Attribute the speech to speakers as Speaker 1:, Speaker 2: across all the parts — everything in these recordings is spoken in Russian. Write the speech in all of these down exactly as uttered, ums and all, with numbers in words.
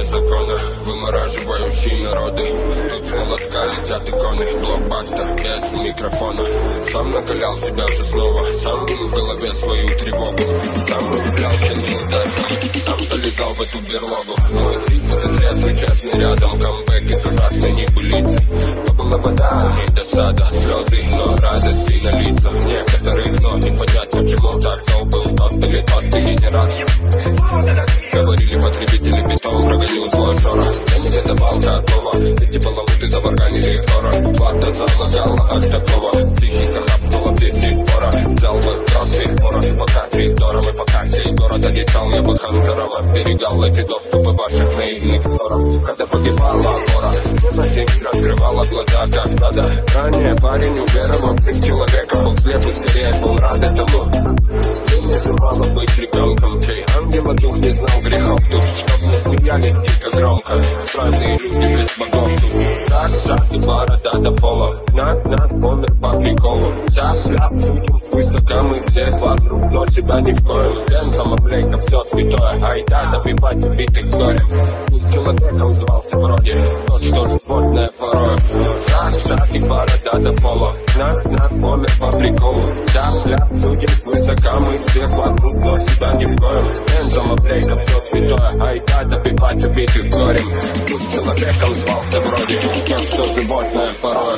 Speaker 1: закона, вымораживающий народы. Тут с молотка летят иконы, блокбастер без микрофона. Сам накалял себя же снова, сам бил в голове свою тревогу. Сам влюблялся неудачно, сам залезал в эту берлогу. Мой трип — это трезвый, честный рядом, камбэки с ужасной небылицей. То была вода, не досада, слезы, но радости на лицах некоторых. Но не понять, почему так зол был тот или тот дегенерат. Говорили потребители, бетон прогонил злой шорох. Я не видавал такого, эти баламуты заварганили хоррор. Плата залагала от такого, психика хапнула пятый пора. Взял бы троцкий порох, пока три дорого, пока сей город одичал. Я бы Ханкарова берегал эти доступы ваших наивных взоров. Когда погибала гора, на сеть раскрывала глаза как надо. Ранее парень уверовал в всех человека, был слеп и скорее был рад этому. Мне не желало быть ребенком, чей ангел от дух не знал грехов. Тут чтоб не смеялись дико громко, странные люди без богов. Тут шаг, шаг и борода до пола, над, над, помер по приколу. Цап-ляп, судим свысока, мы всех вокруг, но себя ни в коем. Бензом облейка, все святое, айда добивать убитых горем. Тут человеком звался вроде, тот, что животное порой. Шаг, шаг и борода до пола, над, над, помер по приколу. Цап-ляп, судим свысока, мы всех вокруг, но себя ни в коем. Бензом облейка, все святое, айда добивать убитых горем. Тут человеком звался вроде, тот, что животное порой.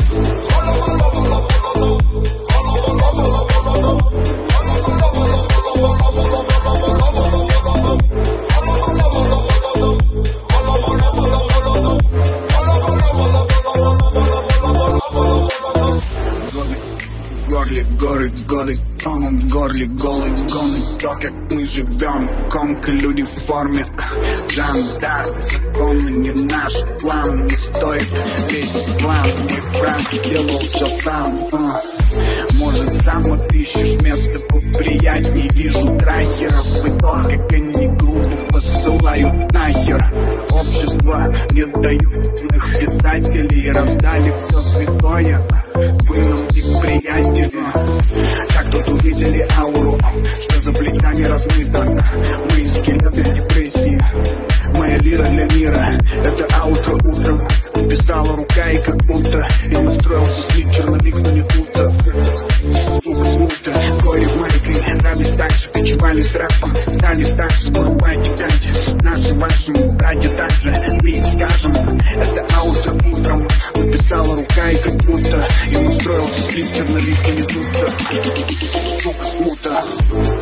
Speaker 2: Горле, горы, годы, тонут в горле, голые гоны. То, как мы живем, комка, люди в форме. Жандарм, законы не наш план. Не стоит лезть в план. Не прав, делал все сам. а. Может, сам отыщешь место поприятней. Вижу трахеров, и то, как они грубо посылают нахер. Общество не дают их писателей. Раздали все святое пылом приятели. Как тут увидели ауру, что за плетание размыто. Мы скелеты депрессии, моя лира для мира. Это аутро утром писала рука и как будто я настроился слить черновик, но не тут-то. Сука, смута, горе в майке. Нравились так же, кочевали с рэпом. Стали старше, порубайте пять. Наши вашим братья также. Мы скажем, это аутро утром написала рука и как будто я настроился слить черновик, но не тут-то. Сука, смута.